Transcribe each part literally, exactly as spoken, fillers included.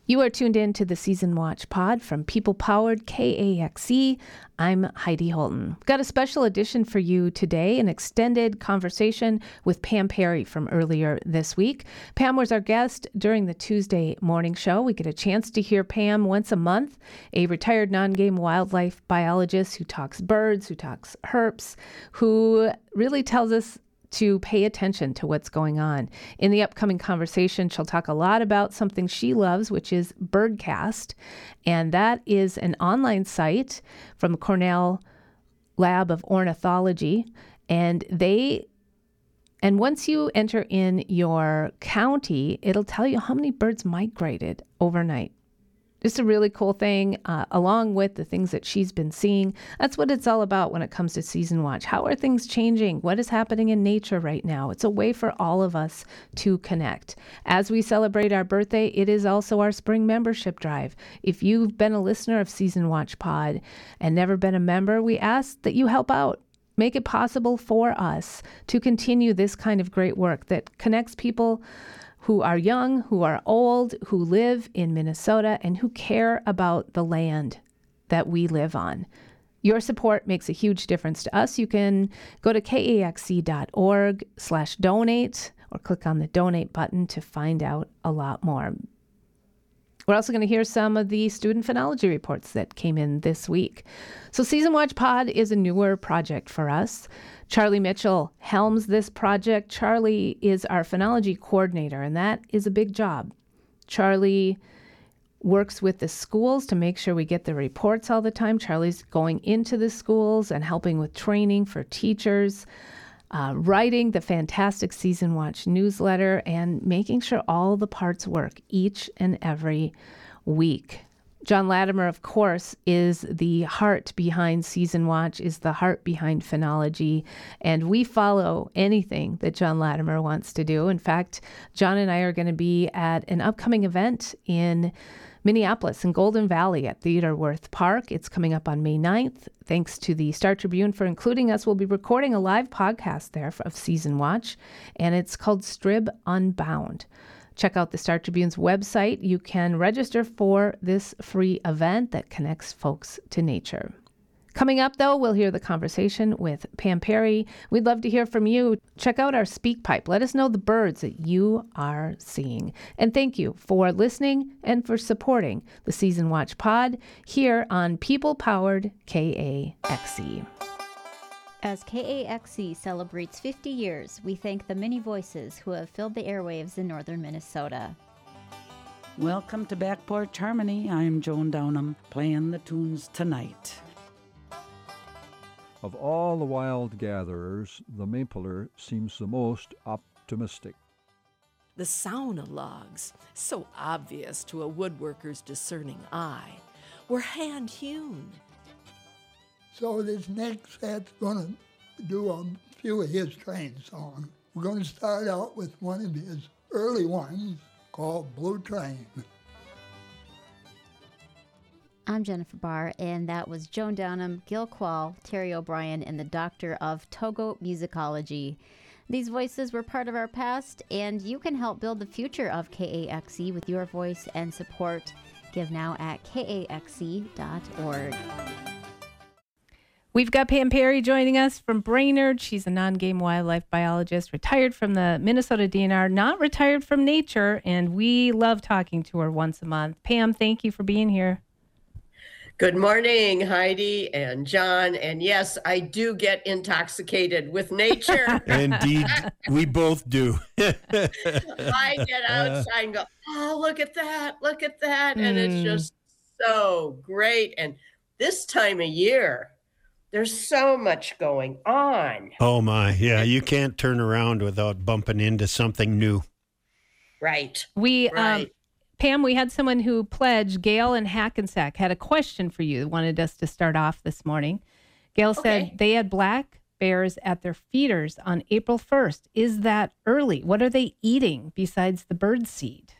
You are tuned in to the Season Watch Pod from People-Powered K A X E. I'm Heidi Holton. Got a special edition for you today, an extended conversation with Pam Perry from earlier this week. Pam was our guest during the Tuesday morning show. We get a chance to hear Pam once a month, a retired non-game wildlife biologist who talks birds, who talks herps, who really tells us to pay attention to what's going on. In the upcoming conversation, she'll talk a lot about something she loves, which is Birdcast. And that is an online site from the Cornell Lab of Ornithology. And they, and once you enter in your county, it'll tell you how many birds migrated overnight. Just a really cool thing, uh, along with the things that she's been seeing. That's what it's all about when it comes to Season Watch. How are things changing? What is happening in nature right now? It's a way for all of us to connect. As we celebrate our birthday, it is also our spring membership drive. If you've been a listener of Season Watch Pod and never been a member, we ask that you help out. Make it possible for us to continue this kind of great work that connects people who are young, who are old, who live in Minnesota, and who care about the land that we live on. Your support makes a huge difference to us. You can go to kaxc.org slash donate or click on the donate button to find out a lot more. We're also going to hear some of the student phenology reports that came in this week. So Season Watch Pod is a newer project for us. Charlie Mitchell helms this project. Charlie is our phenology coordinator, and that is a big job. Charlie works with the schools to make sure we get the reports all the time. Charlie's going into the schools and helping with training for teachers, uh, writing the fantastic Season Watch newsletter, and making sure all the parts work each and every week. John Latimer, of course, is the heart behind Season Watch, is the heart behind phenology, and we follow anything that John Latimer wants to do. In fact, John and I are going to be at an upcoming event in Minneapolis in Golden Valley at Theodore Wirth Park. It's coming up on May ninth. Thanks to the Star Tribune for including us. We'll be recording a live podcast there of Season Watch, and it's called Strib Unbound. Check out the Star Tribune's website. You can register for this free event that connects folks to nature. Coming up, though, we'll hear the conversation with Pam Perry. We'd love to hear from you. Check out our Speak Pipe. Let us know the birds that you are seeing. And thank you for listening and for supporting the Season Watch Pod here on People-Powered K A X E. As K A X E celebrates fifty years, we thank the many voices who have filled the airwaves in northern Minnesota. Welcome to Back Porch Harmony. I'm Joan Downham, playing the tunes tonight. Of all the wild gatherers, the mapler seems the most optimistic. The sound of logs, so obvious to a woodworker's discerning eye, were hand-hewn. So this next set's going to do a few of his train songs. We're going to start out with one of his early ones called Blue Train. I'm Jennifer Barr, and that was Joan Downham, Gil Quall, Terry O'Brien, and the Doctor of Togo Musicology. These voices were part of our past, and you can help build the future of K A X E with your voice and support. Give now at K A X E dot org. We've got Pam Perry joining us from Brainerd. She's a non-game wildlife biologist, retired from the Minnesota D N R, not retired from nature, and we love talking to her once a month. Pam, thank you for being here. Good morning, Heidi and John. And yes, I do get intoxicated with nature. Indeed, we both do. I get outside and go, oh, look at that, look at that. And mm. it's just so great. And this time of year, there's so much going on. Oh, my. Yeah, you can't turn around without bumping into something new. Right. We, right. Um, Pam, we had someone who pledged, Gail in Hackensack, had a question for you, wanted us to start off this morning. Gail okay. said they had black bears at their feeders on April first. Is that early? What are they eating besides the bird seed?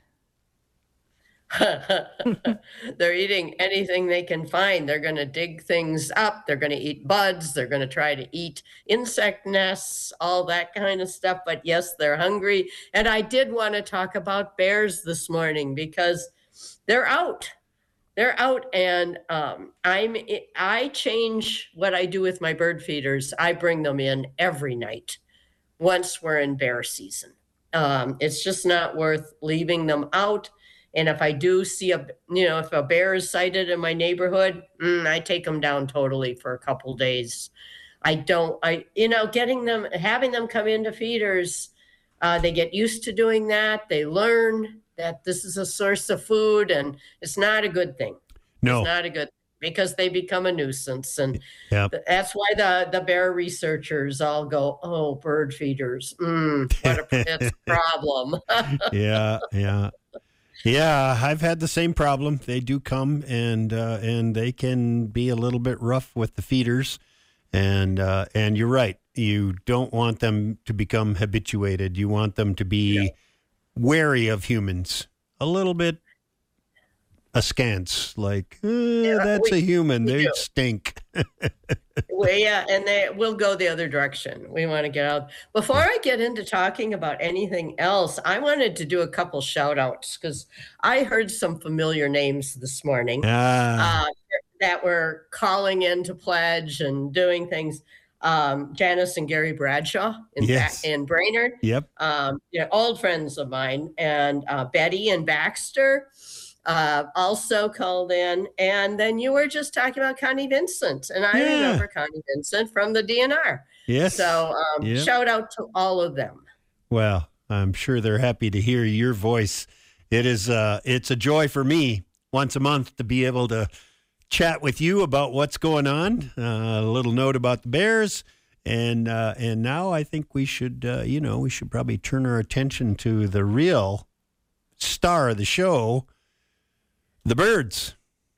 They're eating anything they can find. They're going to dig things up. They're going to eat buds. They're going to try to eat insect nests, all that kind of stuff. But yes, they're hungry. And I did want to talk about bears this morning because they're out. They're out, and um, I'm I change what I do with my bird feeders. I bring them in every night once we're in bear season. Um, it's just not worth leaving them out. And if I do see a, you know, if a bear is sighted in my neighborhood, mm, I take them down totally for a couple days. I don't, I, you know, getting them, having them come into feeders, uh, they get used to doing that. They learn that this is a source of food, and it's not a good thing. No, it's not a good because they become a nuisance. And yep. that's why the, the bear researchers all go, oh, bird feeders. Mm, what a, it's a problem. yeah, yeah. Yeah, I've had the same problem. They do come, and uh, and they can be a little bit rough with the feeders. And uh, and you're right. You don't want them to become habituated. You want them to be yeah. wary of humans, a little bit askance, like, eh, yeah, that's we, a human. They do. Stink. Well, yeah, and they will go the other direction. We want to get out. Before I get into talking about anything else, I wanted to do a couple shout outs because I heard some familiar names this morning ah. uh, that were calling in to pledge and doing things. Um, Janice and Gary Bradshaw in, yes. ba- in Brainerd. Yep. Um, you know, old friends of mine, and uh, Betty and Baxter. Uh, also called in, and then you were just talking about Connie Vincent, and I yeah. remember Connie Vincent from the D N R. Yes. So um, yep. shout out to all of them. Well, I'm sure they're happy to hear your voice. It is, uh, it's a joy for me once a month to be able to chat with you about what's going on. Uh, a little note about the Bears, and uh, and now I think we should, uh, you know, we should probably turn our attention to the real star of the show. The birds.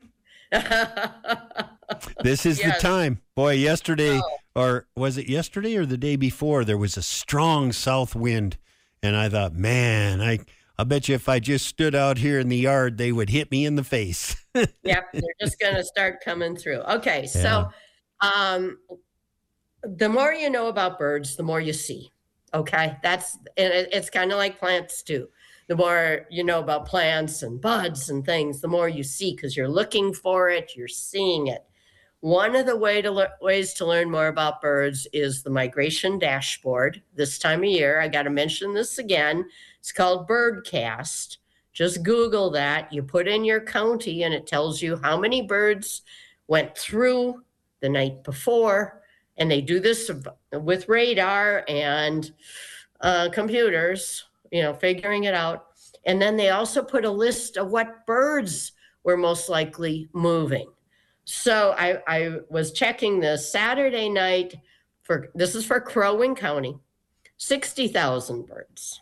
This is yes. the time. Boy, yesterday, oh. or was it yesterday or the day before, there was a strong south wind. And I thought, man, I, I bet you if I just stood out here in the yard, they would hit me in the face. Yep, they're just going to start coming through. Okay, so yeah. um, the more you know about birds, the more you see. Okay, that's, and it, it's kind of like plants too. The more you know about plants and buds and things, the more you see because you're looking for it, you're seeing it. One of the way to le- ways to learn more about birds is the migration dashboard. This time of year, I got to mention this again. It's called Birdcast. Just Google that. You put in your county and it tells you how many birds went through the night before. And they do this with radar and uh, computers, you know, figuring it out. And then they also put a list of what birds were most likely moving. So I, I was checking this Saturday night for, this is for Crow Wing County, sixty thousand birds.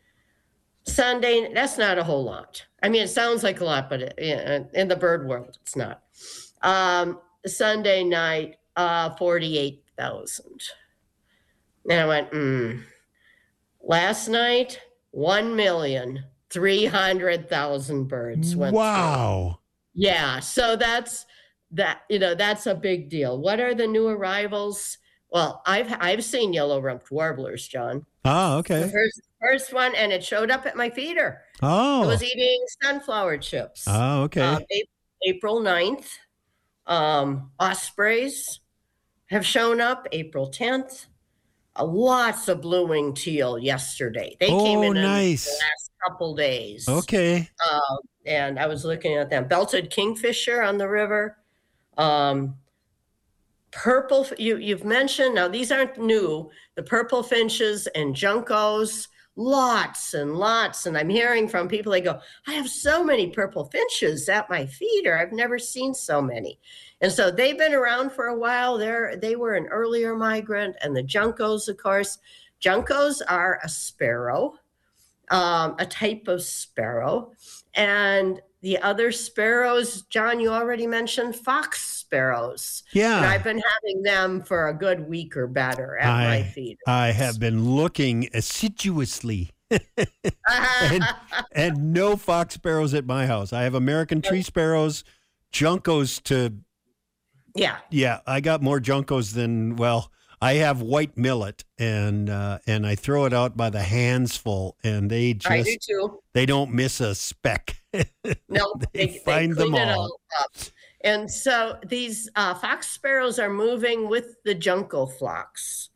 Sunday, that's not a whole lot. I mean, it sounds like a lot, but it, yeah, in the bird world, it's not. Um, Sunday night, uh, forty-eight thousand. And I went, hmm. Last night, one million three hundred thousand birds went wow. through. Yeah, so that's that, you know, that's a big deal. What are the new arrivals? Well, I've I've seen yellow-rumped warblers, John. Oh, okay. The first, first one, and it showed up at my feeder. Oh. It was eating sunflower chips. Oh, okay. Um, April ninth. Um, ospreys have shown up April tenth. Uh, lots of blue-winged teal yesterday. They oh, came in, nice. in the last couple days. Okay. Uh, and I was looking at them. Belted kingfisher on the river. Um, purple, you, you've mentioned, now these aren't new, the purple finches and juncos, lots and lots. And I'm hearing from people, they go, I have so many purple finches at my feeder. I've never seen so many. And so they've been around for a while. They're, they were an earlier migrant. And the juncos, of course, juncos are a sparrow, um, a type of sparrow. And the other sparrows, John, you already mentioned fox sparrows. Yeah. And I've been having them for a good week or better at I, my feeders. I have been looking assiduously. and, and no fox sparrows at my house. I have American tree sparrows, juncos to... Yeah. Yeah, I got more juncos than, well, I have white millet, and uh, and I throw it out by the handsful, and they just I do too. they don't miss a speck. No, they, they, find they them clean it all. all up. And so these uh, fox sparrows are moving with the junco flocks.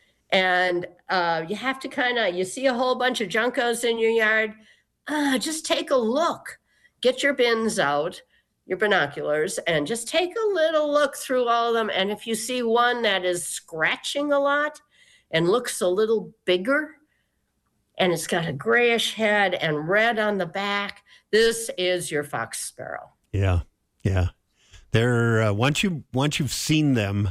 And uh, you have to kind of, you see a whole bunch of juncos in your yard, uh, just take a look. Get your bins out, your binoculars, and just take a little look through all of them. And if you see one that is scratching a lot and looks a little bigger, and it's got a grayish head and red on the back, this is your fox sparrow. Yeah, yeah. They're uh, once you once you've seen them,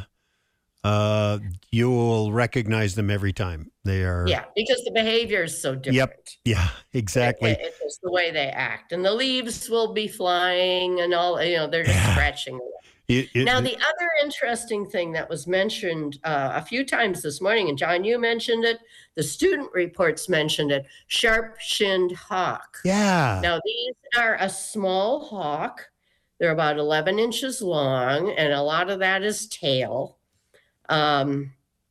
uh, you'll recognize them every time. They are. Yeah, because the behavior is so different. Yep. Yeah, exactly. It, it, it's the way they act, and the leaves will be flying, and all. You know, they're just Yeah. scratching. It- it- Now, the other interesting thing that was mentioned uh, a few times this morning, and John, you mentioned it. The student reports mentioned it. Sharp-shinned hawk. yeah. Now, these are a small hawk. They're about eleven inches long, and a lot of that is tail. Um,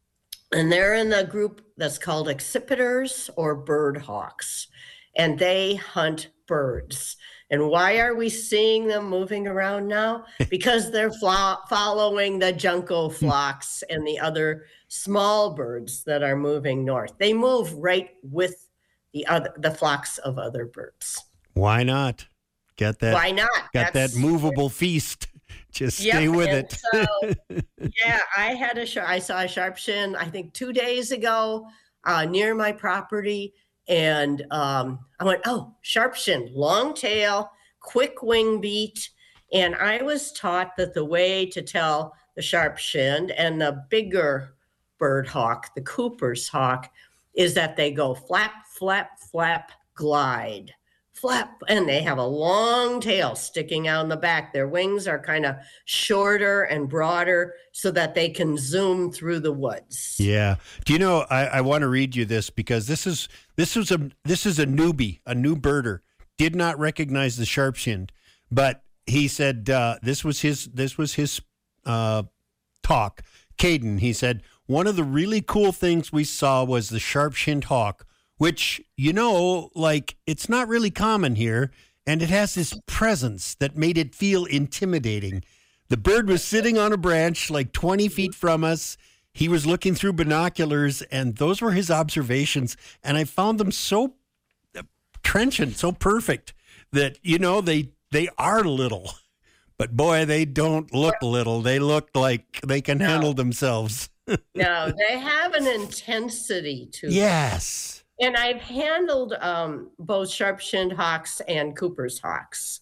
and they're in the group that's called accipiters or bird hawks, and they hunt birds. And why are we seeing them moving around now? Because they're flo- following the junco flocks and the other small birds that are moving north. They move right with the other the flocks of other birds. Why not? Get that. Why not? Got That's- that movable feast. Just stay Yep, with and it. so, yeah, I had a sharp. I saw a sharp shin. I think two days ago, uh, near my property, and um, I went, "Oh, sharp shin, long tail, quick wing beat." And I was taught that the way to tell the sharp shinned and the bigger bird hawk, the Cooper's hawk, is that they go flap, flap, flap, glide. Flap, and they have a long tail sticking out in the back. Their wings are kind of shorter and broader so that they can zoom through the woods. Yeah. Do you know? I, I want to read you this because this is this is a this is a newbie, a new birder. Did not recognize the sharp-shinned, but he said uh, this was his this was his uh, talk. Caden, he said one of the really cool things we saw was the sharp-shinned hawk, which, you know, like it's not really common here, and it has this presence that made it feel intimidating. The bird was sitting on a branch like twenty feet from us. He was looking through binoculars, and those were his observations. And I found them so trenchant, so perfect that, you know, they they are little. But boy, they don't look little. They look like they can No. handle themselves. No, they have an intensity to them. Yes. And I've handled um, both sharp-shinned hawks and Cooper's hawks.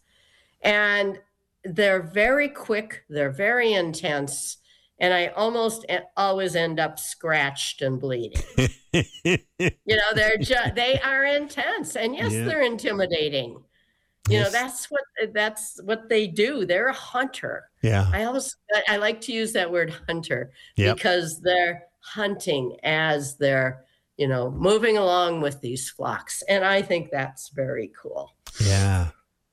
And they're very quick. They're very intense. And I almost e- always end up scratched and bleeding. You know, they're just, they are intense. And yes, Yeah. they're intimidating. You know, Yes. that's what that's what they do. They're a hunter. Yeah. I always I- I like to use that word hunter Yep. because they're hunting as they're, you know, moving along with these flocks. And I think that's very cool. Yeah.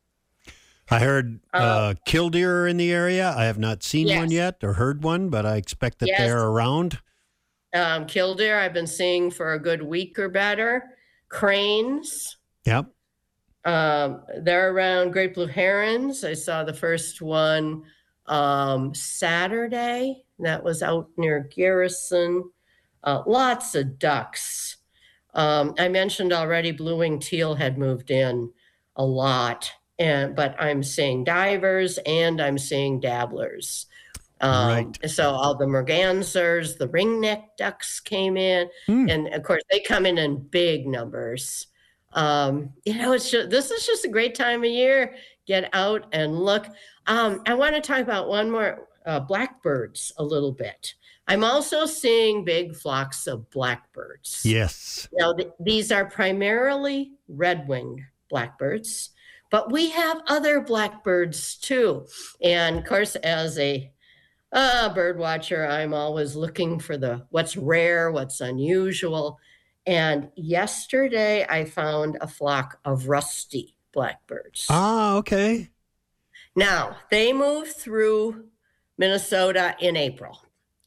I heard uh, Uh, killdeer are in the area. I have not seen one Yes. yet or heard one, but I expect that Yes. they're around. Um, killdeer, I've been seeing for a good week or better. Cranes, Yep. um, they're around. Great blue herons. I saw the first one um, Saturday. That was out near Garrison. Uh, lots of ducks. Um, I mentioned already blue-winged teal had moved in a lot, and but I'm seeing divers and I'm seeing dabblers. Um, Right. So all the mergansers, the ringneck ducks came in, Hmm. and of course they come in in big numbers. Um, you know, it's just, this is just a great time of year. Get out and look. Um, I want to talk about one more uh, blackbirds a little bit. I'm also seeing big flocks of blackbirds. Yes. Now, th- these are primarily red-winged blackbirds, but we have other blackbirds too. And of course, as a uh, bird watcher, I'm always looking for the what's rare, what's unusual. And yesterday, I found a flock of rusty blackbirds. Ah, okay. Now, they move through Minnesota in April.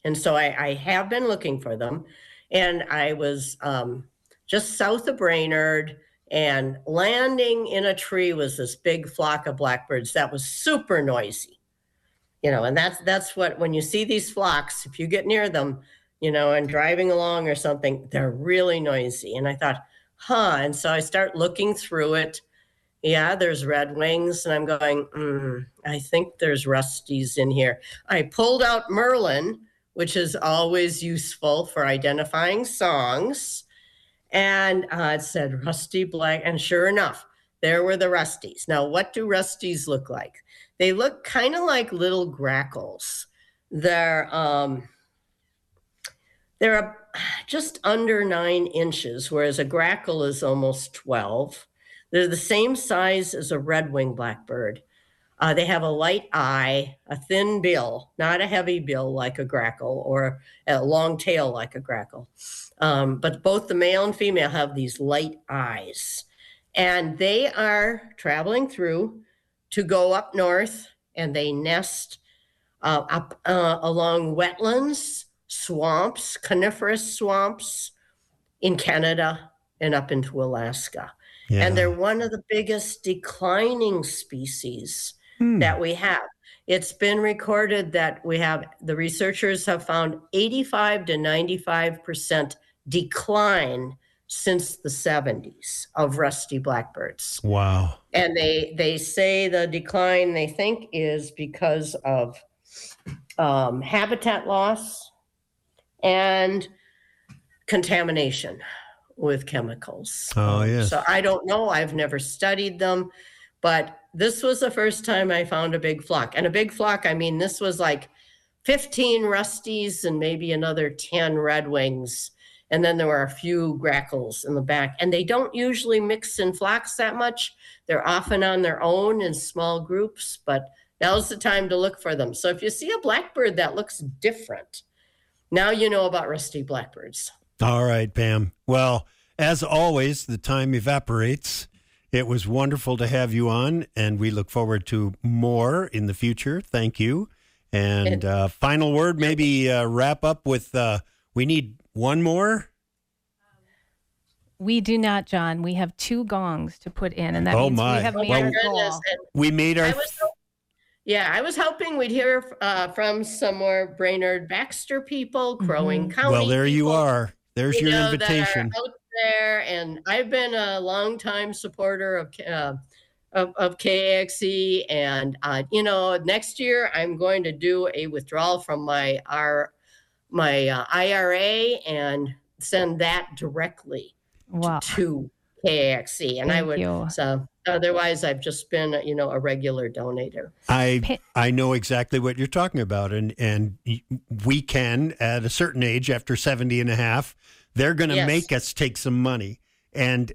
And so I, I have been looking for them. And I was um, just south of Brainerd, and landing in a tree was this big flock of blackbirds that was super noisy. You know, and that's that's what, when you see these flocks, if you get near them, you know, and driving along or something, they're really noisy. And I thought, huh. And so I start looking through it. Yeah, there's red wings. And I'm going, mm, I think there's rusties in here. I pulled out Merlin, which is always useful for identifying songs. And uh, it said rusty black. And sure enough, there were the rusties. Now, what do rusties look like? They look kind of like little grackles. They're um, they're just under nine inches, whereas a grackle is almost twelve. They're the same size as a red-winged blackbird. Uh, they have a light eye, a thin bill, not a heavy bill like a grackle, or a long tail like a grackle. Um, but both the male and female have these light eyes. And they are traveling through to go up north, and they nest uh, up uh, along wetlands, swamps, coniferous swamps in Canada and up into Alaska. Yeah. And they're one of the biggest declining species hmm. that we have. It's been recorded that we have, the researchers have found eighty-five to ninety-five percent decline since the seventies of rusty blackbirds. Wow. And they they say the decline, they think, is because of um, habitat loss and contamination with chemicals. Oh, yes. So I don't know. I've never studied them, but this was the first time I found a big flock. And a big flock, I mean, this was like fifteen rusties and maybe another ten redwings. And then there were a few grackles in the back. And they don't usually mix in flocks that much. They're often on their own in small groups, but now's the time to look for them. So if you see a blackbird that looks different, now you know about rusty blackbirds. All right, Pam. Well, as always, the time evaporates. It was wonderful to have you on, and we look forward to more in the future. Thank you. And uh, final word, maybe uh, wrap up with, uh, we need one more? We do not, John. We have two gongs to put in, and that oh means my. we have made well, our goal. We made our... I was, yeah, I was hoping we'd hear uh, from some more Brainerd Baxter people, Crow Wing mm-hmm. County Well, there people, you are. There's you your know, invitation. That are out there, and I've been a longtime supporter of uh, of, of K A X E, and uh, you know, next year I'm going to do a withdrawal from my our my uh, I R A and send that directly wow. to, to K A X E, and Thank I would you. so. Otherwise, I've just been, you know, a regular donator. I I know exactly what you're talking about. And, and we can, at a certain age, after seventy and a half, they're going to yes. make us take some money. And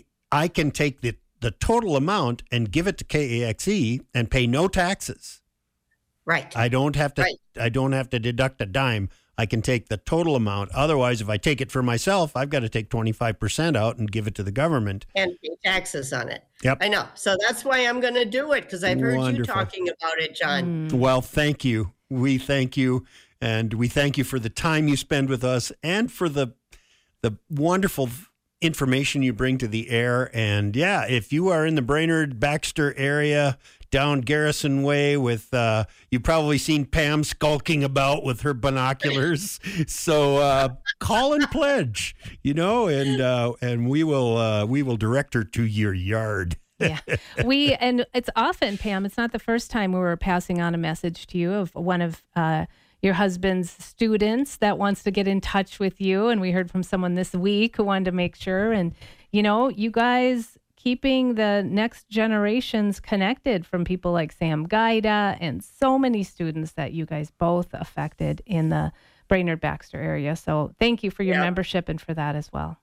I can take the, the total amount and give it to K A X E and pay no taxes. Right. I don't have to, right. I don't have to deduct a dime. I can take the total amount. Otherwise, if I take it for myself, I've got to take twenty-five percent out and give it to the government. And pay taxes on it. Yep. I know. So that's why I'm going to do it, because I've heard Wonderful. you talking about it, John. Mm. Well, thank you. We thank you. And we thank you for the time you spend with us and for the the wonderful information you bring to the air. And yeah, if you are in the Brainerd Baxter area, down Garrison Way with, uh, you've probably seen Pam skulking about with her binoculars. So uh, call and pledge, you know, and uh, and we will uh, we will direct her to your yard. Yeah, we and it's often, Pam. It's not the first time we were passing on a message to you of one of uh, your husband's students that wants to get in touch with you, and we heard from someone this week who wanted to make sure. And you know, you guys keeping the next generations connected from people like Sam Gaida and so many students that you guys both affected in the Brainerd Baxter area. So thank you for your yeah. membership and for that as well.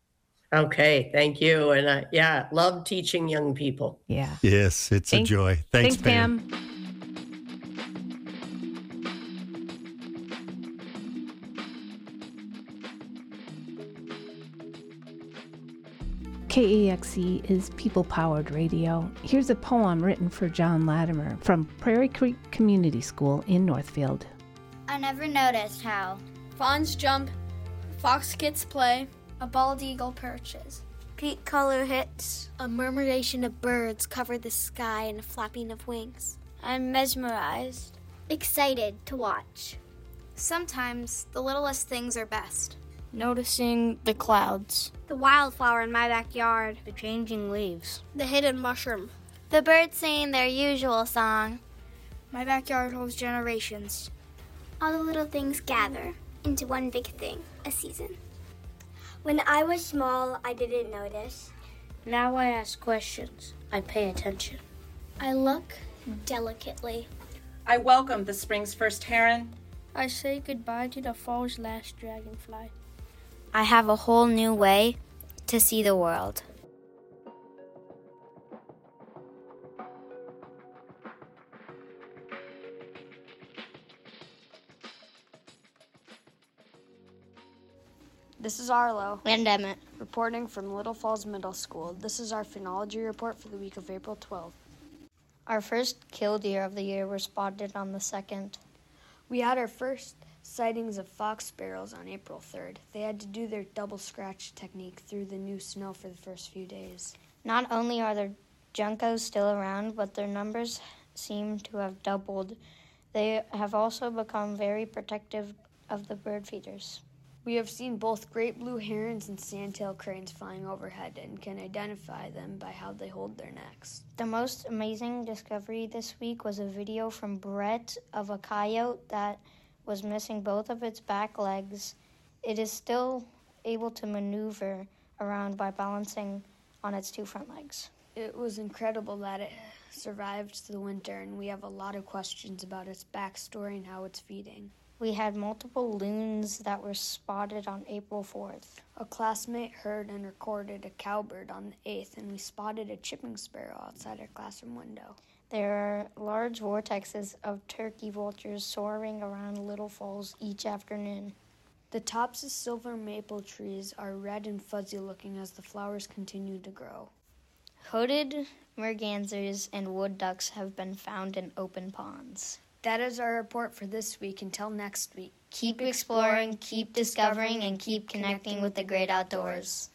Okay, thank you. And uh, yeah, love teaching young people. Yeah. Yes, it's Thank, a joy. Thanks, thanks Pam. Pam. K A X E is people-powered radio. Here's a poem written for John Latimer from Prairie Creek Community School in Northfield. I never noticed how. Fawns jump, fox kits play, a bald eagle perches. Peak color hits. A murmuration of birds cover the sky and a flapping of wings. I'm mesmerized. Excited to watch. Sometimes the littlest things are best. Noticing the clouds. The wildflower in my backyard. The changing leaves. The hidden mushroom. The birds singing their usual song. My backyard holds generations. All the little things gather into one big thing, a season. When I was small, I didn't notice. Now I ask questions. I pay attention. I look delicately. I welcome the spring's first heron. I say goodbye to the fall's last dragonfly. I have a whole new way to see the world. This is Arlo. And Emmett. Reporting from Little Falls Middle School. This is our phenology report for the week of April twelfth. Our first killdeer of the year were spotted on the second. We had our first sightings of fox sparrows on April third. They had to do their double scratch technique through the new snow for the first few days. Not only are their juncos still around, but their numbers seem to have doubled. They have also become very protective of the bird feeders. We have seen both great blue herons and sandtail cranes flying overhead and can identify them by how they hold their necks. The most amazing discovery this week was a video from Brett of a coyote that was missing both of its back legs. It is still able to maneuver around by balancing on its two front legs. It was incredible that it survived the winter, and we have a lot of questions about its backstory and how it's feeding. We had multiple loons that were spotted on April fourth. A classmate heard and recorded a cowbird on the eighth, and we spotted a chipping sparrow outside our classroom window. There are large vortexes of turkey vultures soaring around Little Falls each afternoon. The tops of silver maple trees are red and fuzzy looking as the flowers continue to grow. Hooded mergansers and wood ducks have been found in open ponds. That is our report for this week. Until next week. Keep exploring, keep discovering, and keep connecting with the great outdoors.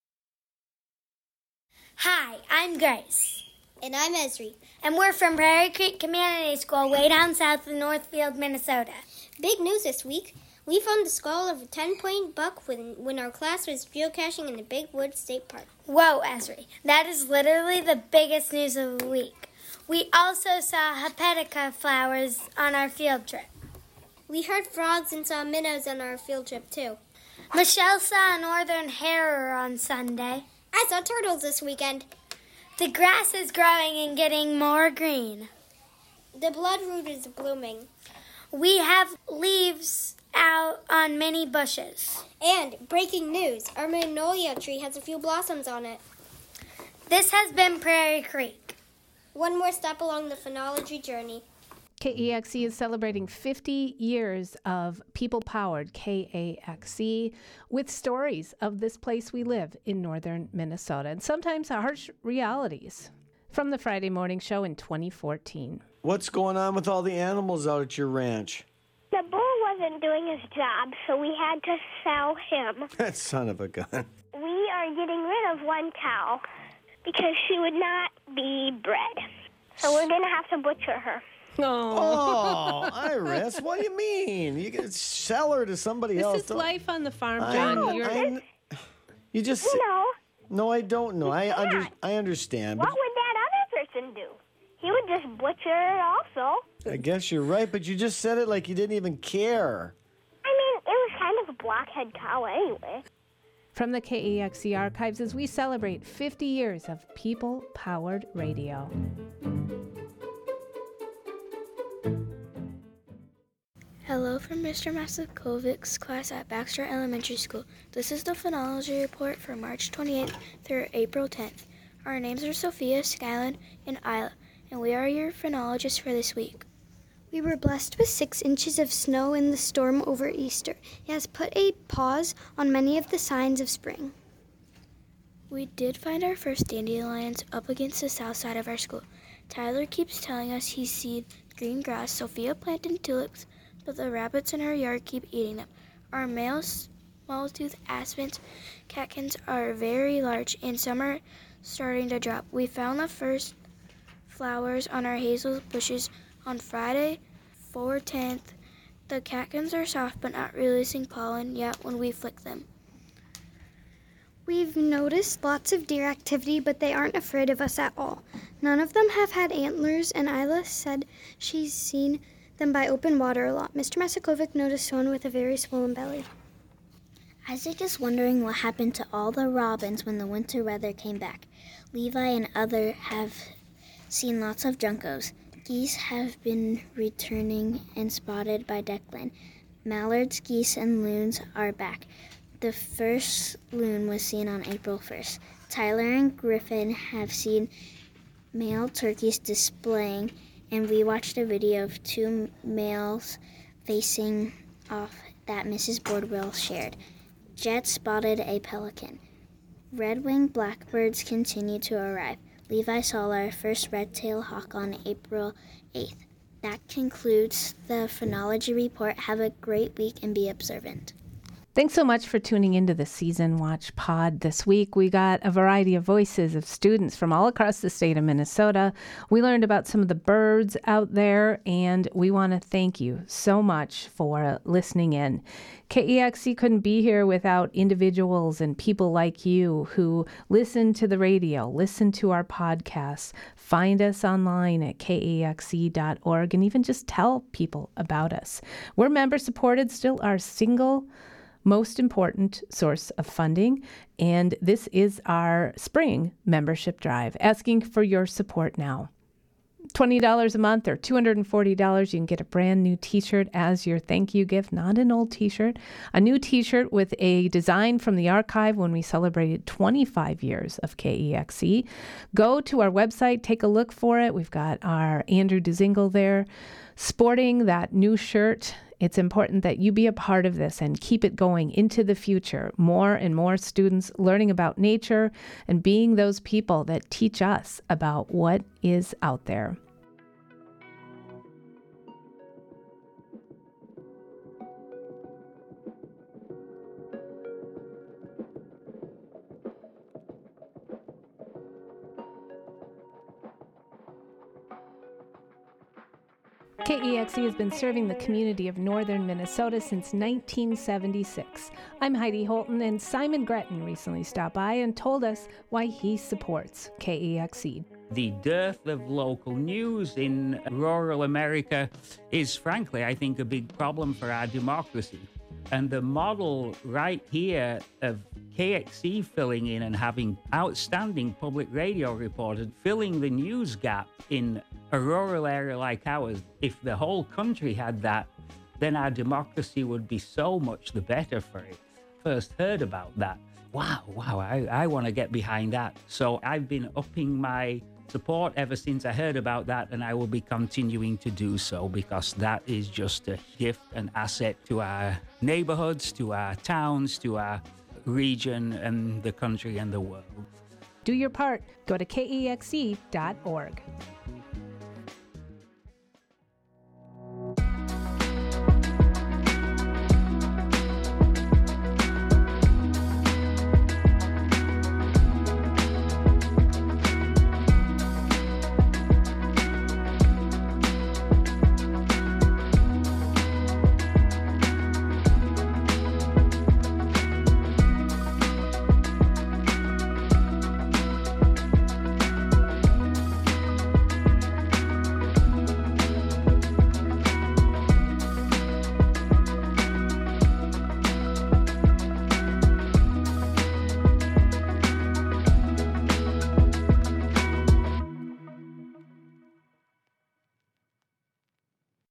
Hi, I'm Grace. And I'm Esri. And we're from Prairie Creek Community School, way down south of Northfield, Minnesota. Big news this week. We found the skull of a ten-point buck when, when our class was geocaching in the Big Woods State Park. Whoa, Esri. That is literally the biggest news of the week. We also saw hepatica flowers on our field trip. We heard frogs and saw minnows on our field trip, too. Michelle saw a northern harer on Sunday. I saw turtles this weekend. The grass is growing and getting more green. The bloodroot is blooming. We have leaves out on many bushes. And breaking news, our magnolia tree has a few blossoms on it. This has been Prairie Creek. One more step along the phenology journey. K A X E is celebrating fifty years of people-powered K A X E with stories of this place we live in northern Minnesota and sometimes harsh realities. From the Friday Morning Show in twenty fourteen. What's going on with all the animals out at your ranch? The bull wasn't doing his job, so we had to sell him. That son of a gun. We are getting rid of one cow because she would not be bred. So we're going to have to butcher her. Oh, Iris, what do you mean? You can sell her to somebody this else. This is life on the farm, I, John. You're... I, you just... No. No, I don't know. I, under, I understand. What but would that other person do? He would just butcher it also. I guess you're right, but you just said it like you didn't even care. I mean, it was kind of a blockhead cow anyway. From the K A X E archives as we celebrate fifty years of people-powered radio. Hello from Mister Masakovic's class at Baxter Elementary School. This is the phenology report for March twenty-eighth through April tenth. Our names are Sophia, Skyland, and Isla, and we are your phenologists for this week. We were blessed with six inches of snow in the storm over Easter. It has put a pause on many of the signs of spring. We did find our first dandelions up against the south side of our school. Tyler keeps telling us he's seen green grass. Sophia planted tulips. but the rabbits in our yard keep eating them. Our male small-toothed aspens catkins are very large, and some are starting to drop. We found the first flowers on our hazel bushes on Friday, February tenth. The catkins are soft but not releasing pollen yet when we flick them. We've noticed lots of deer activity, but they aren't afraid of us at all. None of them have had antlers, and Isla said she's seen them by open water a lot. Mister Masakovic noticed one with a very swollen belly. Isaac is wondering what happened to all the robins when the winter weather came back. Levi and other have seen lots of juncos. Geese have been returning and spotted by Declan. Mallards, geese, and loons are back. The first loon was seen on April first. Tyler and Griffin have seen male turkeys displaying, and we watched a video of two males facing off that Missus Bordwell shared. Jet spotted a pelican. Red-winged blackbirds continue to arrive. Levi saw our first red-tailed hawk on April eighth. That concludes the phenology report. Have a great week and be observant. Thanks so much for tuning into the Season Watch Pod this week. We got a variety of voices of students from all across the state of Minnesota. We learned about some of the birds out there, and we want to thank you so much for listening in. K E X C couldn't be here without individuals and people like you who listen to the radio, listen to our podcasts, find us online at K E X C dot org, and even just tell people about us. We're member-supported, still our single most important source of funding, and this is our spring membership drive, asking for your support now. twenty dollars a month or two hundred forty dollars, you can get a brand new t-shirt as your thank you gift, not an old t-shirt, a new t-shirt with a design from the archive when we celebrated twenty-five years of K E X C. Go to our website, take a look for it. We've got our Andrew DeZingle there sporting that new shirt. It's important that you be a part of this and keep it going into the future. More and more students learning about nature and being those people that teach us about what is out there. K E X C has been serving the community of northern Minnesota since nineteen seventy-six. I'm Heidi Holton, and Simon Gretton recently stopped by and told us why he supports K E X C. The dearth of local news in rural America is, frankly, I think, a big problem for our democracy. And the model right here of K X C filling in and having outstanding public radio reporters filling the news gap in a rural area like ours, if the whole country had that, then our democracy would be so much the better for it. First heard about that. Wow, wow, I, I want to get behind that. So I've been upping my support ever since I heard about that, and I will be continuing to do so because that is just a gift, an asset to our neighborhoods, to our towns, to our region and the country and the world. Do your part. Go to K E X C dot org.